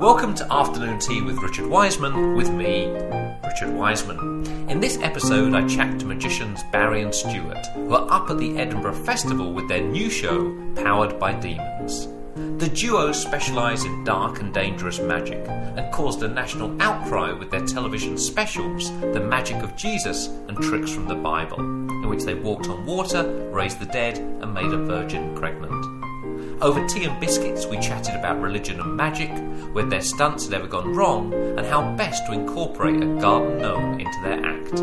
Welcome to Afternoon Tea with Richard Wiseman, with me, Richard Wiseman. In this episode I chat to magicians Barry and Stuart, who are up at the Edinburgh Festival with their new show, Powered by Demons. The duo specialise in dark and dangerous magic and caused a national outcry with their television specials, The Magic of Jesus and Tricks from the Bible, in which they walked on water, raised the dead and made a virgin pregnant. Over tea and biscuits we chatted about religion and magic, whether their stunts had ever gone wrong, and how best to incorporate a garden gnome into their act.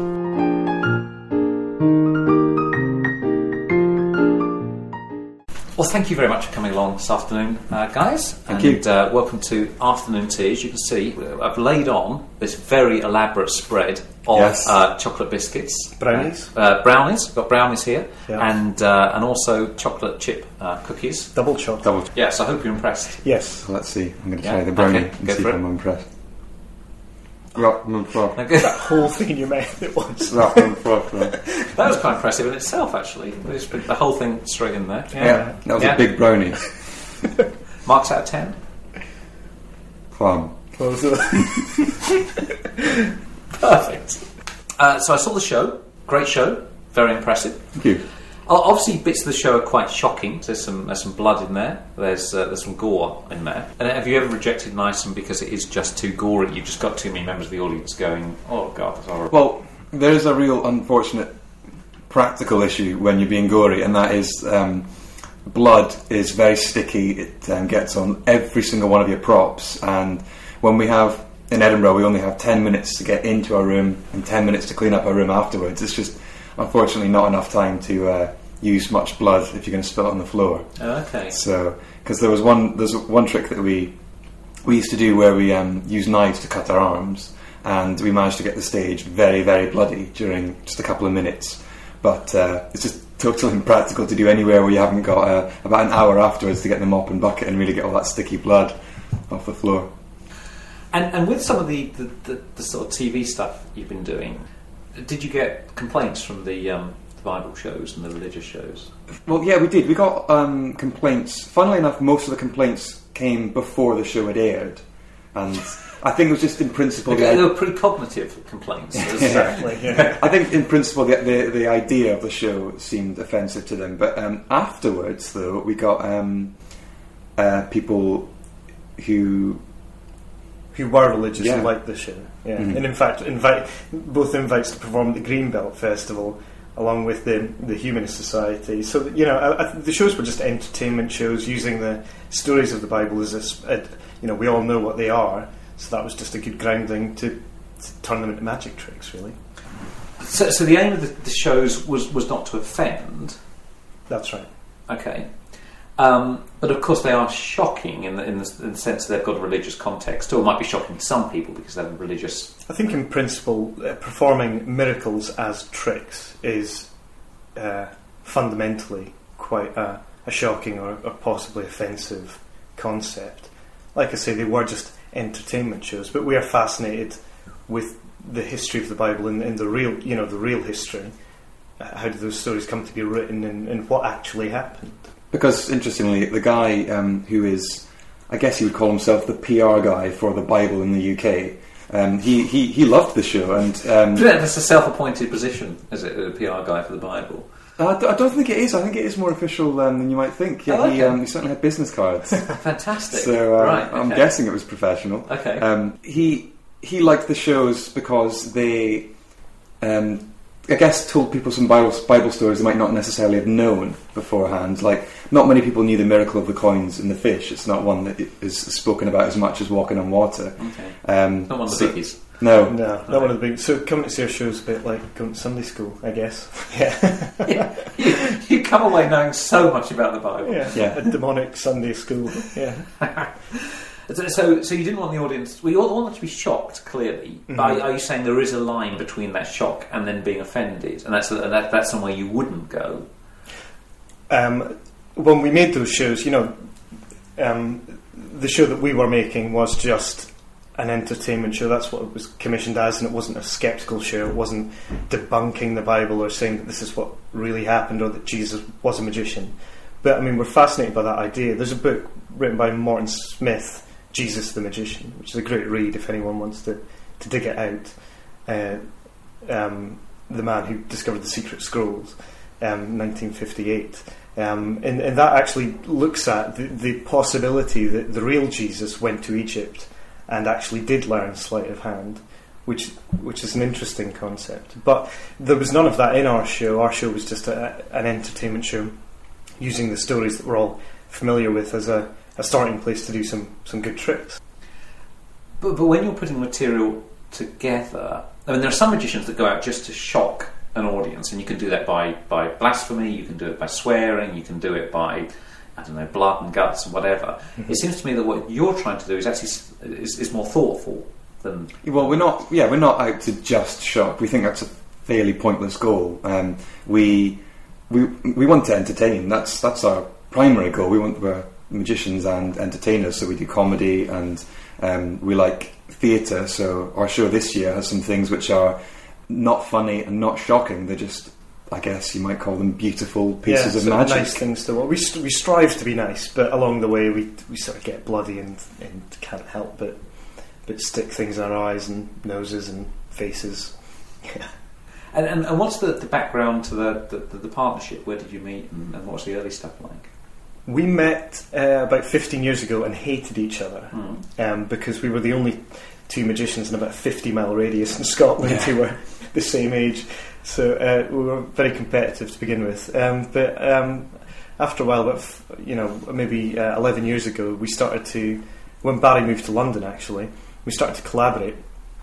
Well, thank you very much for coming along this afternoon, guys. Thank you. Welcome to Afternoon Tea. As you can see, I've laid on this very elaborate spread of chocolate biscuits. Brownies. Brownies. We've got brownies here. Yeah. And also chocolate chip cookies. Double chocolate. Yes, I hope you're impressed. Yes. Let's see. I'm going to try the brownie and see if I'm impressed. That whole thing in your mouth it was. That was quite impressive in itself, actually. The whole thing straight in there. Yeah, that was a big brownie. Marks out of 10? Plum. Perfect. So I saw the show. Great show. Very impressive. Thank you. Obviously, bits of the show are quite shocking. There's some blood in there. There's some gore in there. And have you ever rejected an item because it is just too gory? You've just got too many members of the audience going, "Oh God, that's horrible." Well, there is a real unfortunate practical issue when you're being gory, and that is blood is very sticky. It gets on every single one of your props. And when we have in Edinburgh, we only have 10 minutes to get into our room and 10 minutes to clean up our room afterwards. It's just unfortunately not enough time to use much blood if you're going to spill it on the floor. Okay. So, because there's one trick that we used to do where we use knives to cut our arms, and we managed to get the stage very, very bloody during just a couple of minutes. But it's just totally impractical to do anywhere where you haven't got about an hour afterwards to get the mop and bucket and really get all that sticky blood off the floor. And with some of the sort of TV stuff you've been doing, did you get complaints from the Bible shows and the religious shows? Well, yeah, we did. We got complaints. Funnily enough, most of the complaints came before the show had aired, and I think it was just in principle. They were pretty cognitive complaints. Exactly. Yeah. I think in principle the idea of the show seemed offensive to them, but afterwards, though, we got people who were religious and liked the show. Yeah. Mm-hmm. And in fact, both invites to perform at the Greenbelt Festival, along with the Humanist Society. So the shows were just entertainment shows using the stories of the Bible as we all know what they are. So that was just a good grounding to turn them into magic tricks, really. So the aim of the shows was not to offend. That's right. Okay. But of course they are shocking in the sense that they've got a religious context. Or it might be shocking to some people because they're religious. I think in principle, performing miracles as tricks is fundamentally quite a shocking or possibly offensive concept. Like I say, they were just entertainment shows, but we are fascinated with the history of the Bible and the real history. How did those stories come to be written and what actually happened? Because, interestingly, the guy who is, I guess he would call himself the PR guy for the Bible in the UK, he loved the show. And that's a self-appointed position, is it, a PR guy for the Bible? I don't think it is. I think it is more official than you might think. Yeah, he certainly had business cards. Fantastic. So right, okay. I'm guessing it was professional. Okay. He liked the shows because they, I guess, told people some Bible stories they might not necessarily have known beforehand. Like, not many people knew the miracle of the coins and the fish. It's not one that is spoken about as much as walking on water. Okay. Not one of the biggies. No, not one of the big. So coming to see our shows a bit like going to Sunday school, I guess. Yeah. You come away knowing so much about the Bible. Yeah. A demonic Sunday school. Yeah. So you didn't want the audience. We all want them to be shocked, clearly. Mm-hmm. But are you saying there is a line between that shock and then being offended, and that's somewhere you wouldn't go? When we made those shows, the show that we were making was just an entertainment show. That's what it was commissioned as, and it wasn't a sceptical show. It wasn't debunking the Bible or saying that this is what really happened or that Jesus was a magician. But I mean, we're fascinated by that idea. There's a book written by Morton Smith Jesus the Magician, which is a great read if anyone wants to dig it out. The man who discovered the secret scrolls, 1958. And that actually looks at the possibility that the real Jesus went to Egypt and actually did learn sleight of hand, which is an interesting concept. But there was none of that in our show. Our show was just an entertainment show, using the stories that we're all familiar with as a starting place to do some good tricks. But when you're putting material together, I mean, there are some magicians that go out just to shock an audience, and you can do that by blasphemy, you can do it by swearing, you can do it by, I don't know, blood and guts and whatever. Mm-hmm. It seems to me that what you're trying to do is actually is more thoughtful than... Well, we're not out to just shock. We think that's a fairly pointless goal. We want to entertain. That's our primary goal. We're magicians and entertainers, so we do comedy, and we like theatre. So our show this year has some things which are not funny and not shocking. They're just, I guess you might call them, beautiful pieces of magic. Nice things to watch. We strive to be nice, but along the way we sort of get bloody and can't help but stick things in our eyes and noses and faces. Yeah. And what's the background to the partnership? Where did you meet, and what's the early stuff like? We met about 15 years ago and hated each other because we were the only two magicians in about a 50-mile radius in Scotland who were the same age. So we were very competitive to begin with. But after a while, maybe 11 years ago, we started to, when Barry moved to London actually, we started to collaborate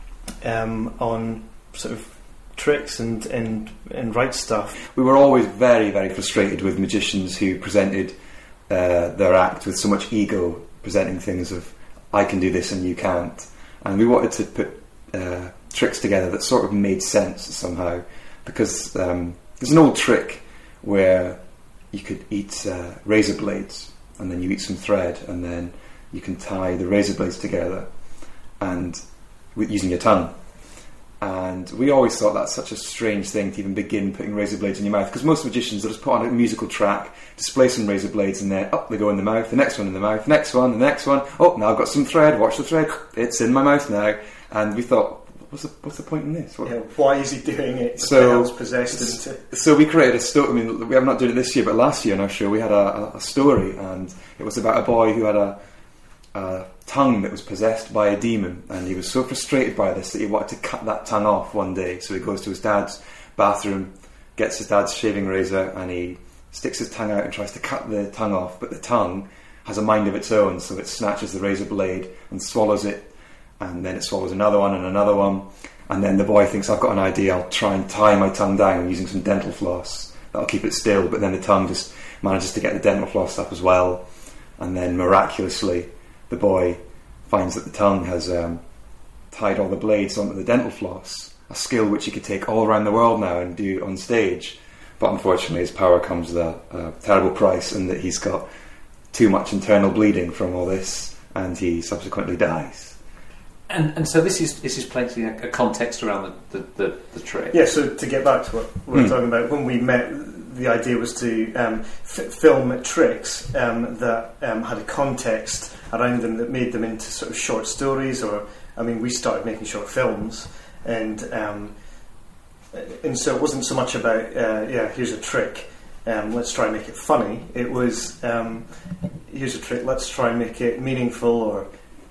on sort of tricks and write stuff. We were always very, very frustrated with magicians who presented their act with so much ego, presenting things of, I can do this and you can't. And we wanted to put tricks together that sort of made sense somehow, because there's an old trick where you could eat razor blades, and then you eat some thread, and then you can tie the razor blades together and using your tongue. And we always thought that's such a strange thing to even begin putting razor blades in your mouth, because most magicians will just put on a musical track, display some razor blades, and then up they go in the mouth, the next one in the mouth, next one, the next one. Oh, now I've got some thread, watch the thread, it's in my mouth now. And we thought, what's the point in this? Why is he doing it? So we created a story. I mean, we have not done it this year, but last year in our show we had a story, and it was about a boy who had a tongue that was possessed by a demon, and he was so frustrated by this that he wanted to cut that tongue off one day. So he goes to his dad's bathroom, gets his dad's shaving razor, and he sticks his tongue out and tries to cut the tongue off, but the tongue has a mind of its own, so it snatches the razor blade and swallows it, and then it swallows another one and another one, and then the boy thinks, I've got an idea, I'll try and tie my tongue down using some dental floss, that'll keep it still. But then the tongue just manages to get the dental floss up as well, and then miraculously the boy finds that the tongue has tied all the blades onto the dental floss, a skill which he could take all around the world now and do on stage. But unfortunately his power comes with a terrible price, and that he's got too much internal bleeding from all this, and he subsequently dies. And so this is plenty a context around the trick. Yeah, so to get back to what we were talking about, when we met, the idea was to film tricks that had a context around them that made them into sort of short stories, we started making short films, and so it wasn't so much about here's a trick, let's try and make it funny. It was here's a trick, let's try and make it meaningful, or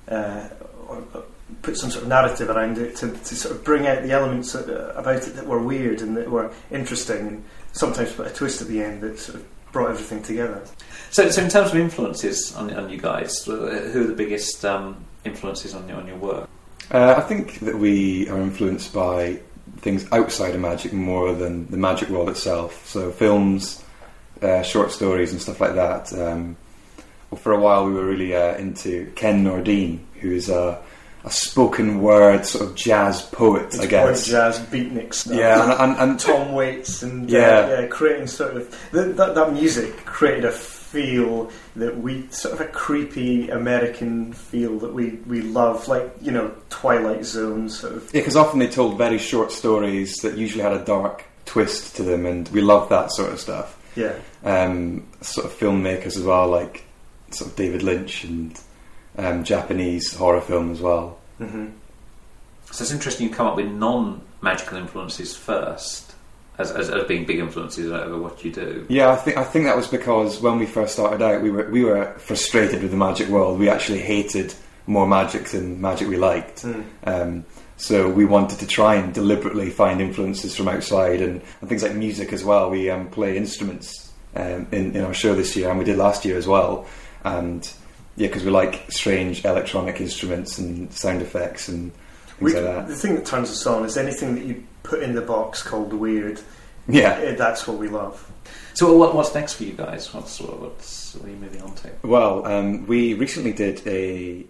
put some sort of narrative around it to sort of bring out the elements about it that were weird and that were interesting, and sometimes put a twist at the end that sort of brought everything together. So in terms of influences on you guys, who are the biggest influences on your work? I think that we are influenced by things outside of magic more than the magic world itself. So films, short stories and stuff like that. For a while we were really into Ken Nordine, who is a spoken word sort of jazz poet, I guess. Jazz beatnik stuff. Yeah, and Tom Waits, and creating sort of that music created a feel that we sort of a creepy American feel that we love, like, Twilight Zone sort of. Yeah, because often they told very short stories that usually had a dark twist to them, and we love that sort of stuff. Yeah. Sort of filmmakers as well, like sort of David Lynch and Japanese horror film as well. Mm-hmm. So it's interesting you come up with non-magical influences first, as being big influences over what you do. Yeah, I think that was because when we first started out, we were frustrated with the magic world. We actually hated more magic than magic we liked. So we wanted to try and deliberately find influences from outside and things like music as well. We play instruments in our show this year, and we did last year as well. And yeah, because we like strange electronic instruments and sound effects and things like that. The thing that turns us on is anything that you put in the box called weird. Yeah, that's what we love. So what's next for you guys? What are you moving on to? Well, we recently did a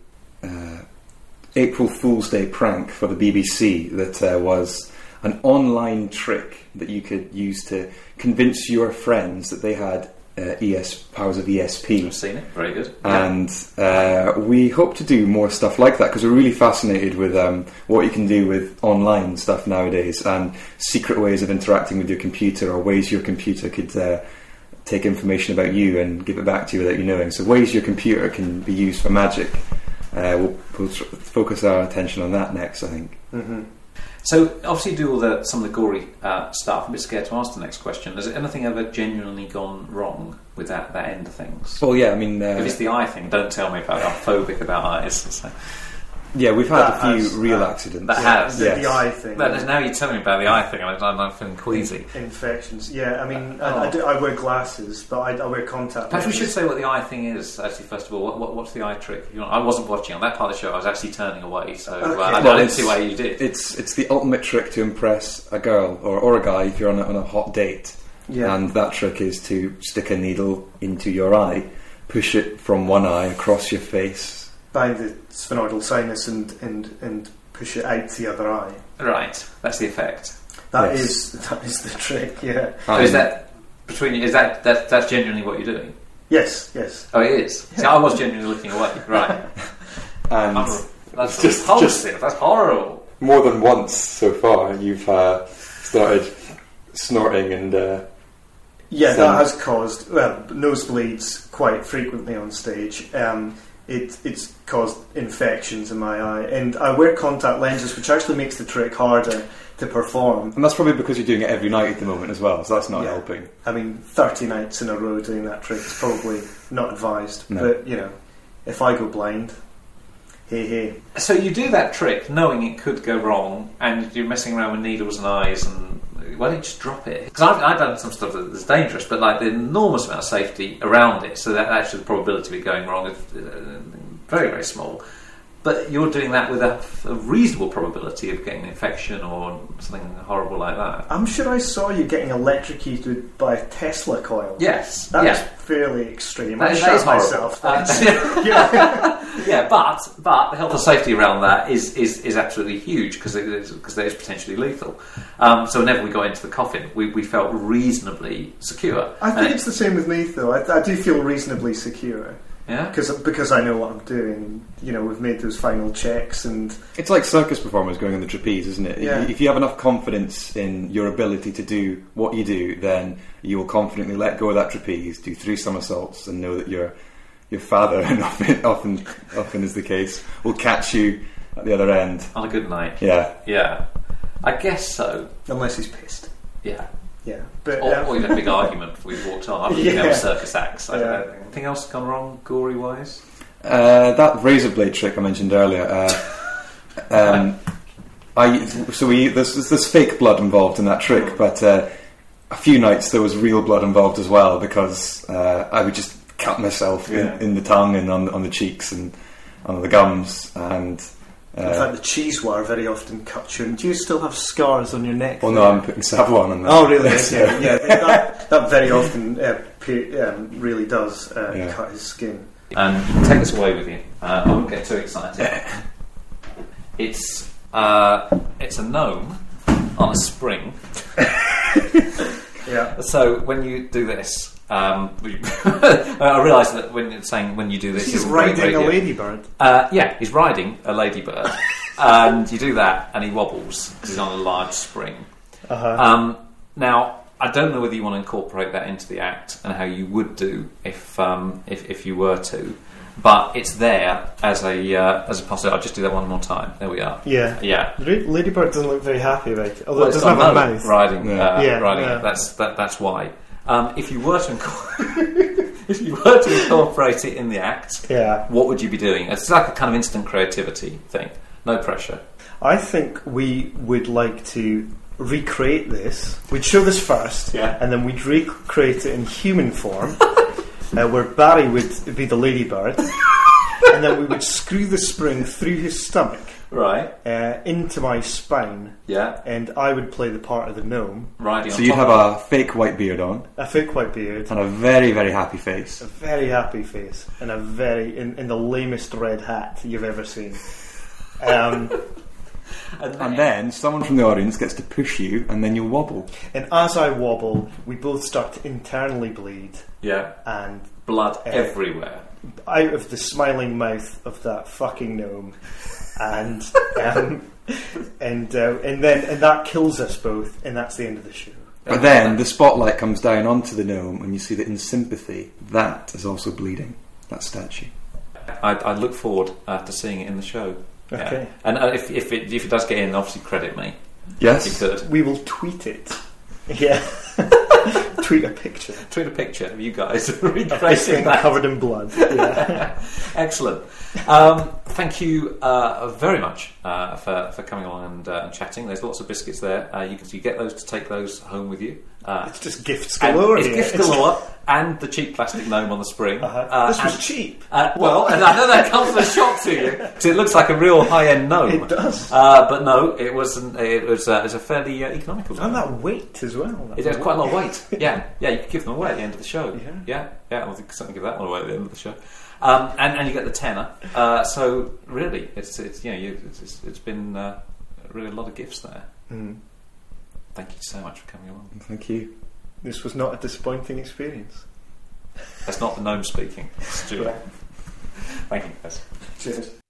April Fool's Day prank for the BBC that was an online trick that you could use to convince your friends that they had powers of ESP. I've seen it. Very good. And we hope to do more stuff like that because we're really fascinated with what you can do with online stuff nowadays and secret ways of interacting with your computer or ways your computer could take information about you and give it back to you without you knowing. So ways your computer can be used for magic. We'll focus our attention on that next, I think. Mm-hmm. So obviously you do some of the gory stuff. I'm a bit scared to ask the next question. Has anything ever genuinely gone wrong with that end of things? Well, yeah, I mean... if it's the eye thing, don't tell me about it. I'm phobic about eyes. So. Yeah, we've had a few real accidents. That has. Yes. The eye thing. Now you're telling me about the eye thing, I'm feeling queasy. Infections. Yeah, I mean, I wear glasses, but I wear contact lenses. Perhaps we should say what the eye thing is, actually, first of all. What's the eye trick? I wasn't watching on that part of the show. I was actually turning away, so okay. I didn't see why you did. It's the ultimate trick to impress a girl or a guy if you're on a hot date. Yeah. And that trick is to stick a needle into your eye, push it from one eye across your face, behind the sphenoidal sinus and push it out the other eye. Right, that's the effect. That is the trick. Yeah. So is that between you? Is that's genuinely what you're doing? Yes. Oh, it is. Yeah. See, I was genuinely looking away. Right. And that's just repulsive. That's horrible. More than once so far, you've started snorting and. Yeah, that has caused nosebleeds quite frequently on stage. It's caused infections in my eye, and I wear contact lenses, which actually makes the trick harder to perform. And that's probably because you're doing it every night at the moment as well, so that's not helping. I mean, 30 nights in a row doing that trick is probably not advised. No. But if I go blind, hey. So you do that trick knowing it could go wrong, and you're messing around with needles and eyes, and why don't you just drop it? Because I've done some stuff that's dangerous, but like the enormous amount of safety around it, so that actually the probability of it going wrong is very, very small. But you're doing that with a reasonable probability of getting an infection or something horrible like that. I'm sure I saw you getting electrocuted by a Tesla coil. Yes. That was fairly extreme. That I is shot horrible. myself. Yeah, but the health and safety around that is absolutely huge because it is potentially lethal. So whenever we got into the coffin, we felt reasonably secure. I think it's the same with me, though. I do feel reasonably secure. Yeah, because I know what I'm doing. We've made those final checks, and it's like circus performers going on the trapeze, isn't it? Yeah. If you have enough confidence in your ability to do what you do, then you will confidently let go of that trapeze, do 3 somersaults, and know that your father, and often is the case, will catch you at the other end on a good night. Yeah, I guess so. Unless he's pissed. Yeah. Yeah, but or you had a big argument before you walked on. After you circus acts. I don't know. Anything else gone wrong, gory wise? That razor blade trick I mentioned earlier. There's fake blood involved in that trick, but a few nights there was real blood involved as well because I would just cut myself in the tongue and on the cheeks and on the gums and. In fact, the cheese wire very often cuts you. And do you still have scars on your neck? Well, no, I'm putting Savlon on that. Oh, really? Yeah, that very often really does cut his skin. And you can take this away with you. I won't get too excited. It's a gnome on a spring. Yeah. So when you do this. I realise that when you're saying when you do this, he's riding a ladybird. He's riding a ladybird, and you do that, and he wobbles because he's on a large spring. Now, I don't know whether you want to incorporate that into the act and how you would do if you were to. but it's there as a possibility. I'll just do that one more time. There we are. Yeah. Yeah. Ladybird doesn't look very happy about it, although Well, it it's doesn't got have a no mouth. riding. Yeah, it. That's why. If you were to Yeah. incorporate it in the act, Yeah. what would you be doing? It's like a kind of instant creativity thing. No pressure. I think we would like to recreate this. We'd show this first, Yeah. and then we'd recreate it in human form, where Barry would be the ladybird, and then we would screw the spring through his stomach Right. into my spine, Yeah. and I would play the part of the gnome, Riding on So you'd top have of a fake white beard on a fake white beard, and a very, very happy face. a very happy face, and a very in the lamest red hat you've ever seen. And then someone from the audience gets to push you, and then you'll wobble. And as I wobble, we both start to internally bleed, Yeah. and Blood everywhere. out of the smiling mouth of that fucking gnome, and and that kills us both, and that's the end of the show. But then the spotlight comes down onto the gnome, and you see that in sympathy, that is also bleeding. That statue. I look forward to seeing it in the show. Yeah. Okay. And if it does get in, obviously credit me. Yes. If you could. We will tweet it. Yeah. Tweet a picture. Tweet a picture of you guys This recreating thing that. covered in blood. Yeah. Excellent. Thank you very much for coming along and chatting. There's lots of biscuits there. You get those to take those home with you. It's just gifts And galore. it's here. gifts galore, and the cheap plastic gnome on the spring. This was and- cheap. Well, and I know that comes as a shock to you, because it looks like a real high-end gnome. It does. But no, it wasn't. It was a fairly economical gnome. And that weight as well. It has quite a lot of weight. Yeah, you could give them away at the end of the show. Yeah. I'll certainly give that one away at the end of the show. And you get the tenner. So really, it's been really a lot of gifts there. Mm. Thank you so much for coming along. Thank you. This was not a disappointing experience. That's not the gnome speaking, Stuart. Yeah. Thank you, guys. Cheers.